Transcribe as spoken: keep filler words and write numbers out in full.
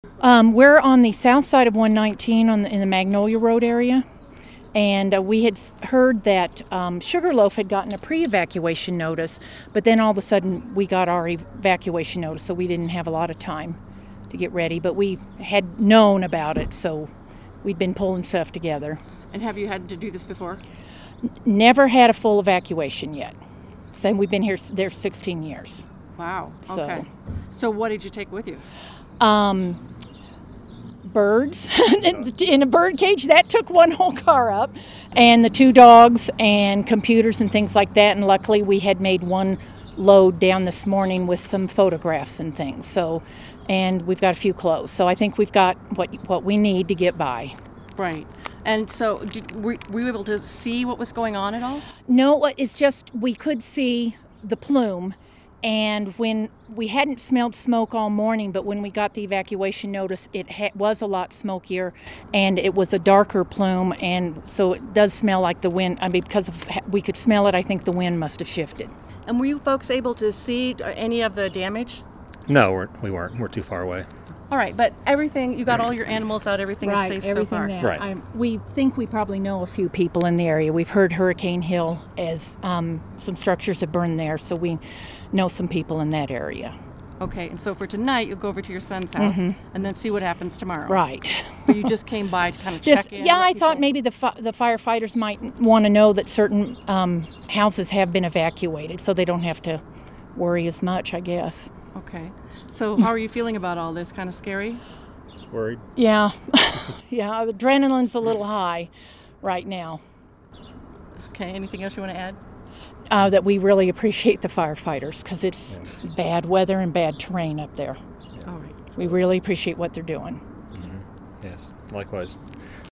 Um, we're on the south side of one nineteen on the, in the Magnolia Road area, and uh, we had s- heard that um, Sugarloaf had gotten a pre-evacuation notice, but then all of a sudden we got our evacuation notice, so we didn't have a lot of time to get ready, but we had known about it, so we'd been pulling stuff together. And have you had to do this before? Never had a full evacuation yet. So we've been here s- there sixteen years. Wow. So- Okay. So what did you take with you? Um, birds in a bird cage that took one whole car up, and the two dogs and computers and things like that. And luckily, we had made one load down this morning with some photographs and things. So, and we've got a few clothes. So I think we've got what what we need to get by. Right. And so did, were, were you able to see what was going on at all? No, it's just we could see the plume, and when we hadn't smelled smoke all morning, but when we got the evacuation notice, it ha- was a lot smokier, and it was a darker plume, and so it does smell like the wind. I mean, because of, we could smell it, I think the wind must have shifted. And were you folks able to see any of the damage? No, we're, we weren't. We're too far away. All right, but everything, you got all your animals out, everything is safe so far. there. Right. I'm, we think we probably know a few people in the area. We've heard Hurricane Hill as um, some structures have burned there, so we know some people in that area. Okay, and so for tonight, you'll go over to your son's house and then see what happens tomorrow. Right. But you just came by to kind of Just check in? yeah, let I thought people- maybe the fi- the firefighters might want to know that certain um, houses have been evacuated, so they don't have to worry as much, I guess. Okay. So how are you feeling about all this? Kind of scary? Just worried. Yeah, yeah. The adrenaline's a little high right now. Okay, anything else you want to add? Uh, that we really appreciate the firefighters because it's bad weather and bad terrain up there. All right. We really appreciate what they're doing. Yes, likewise.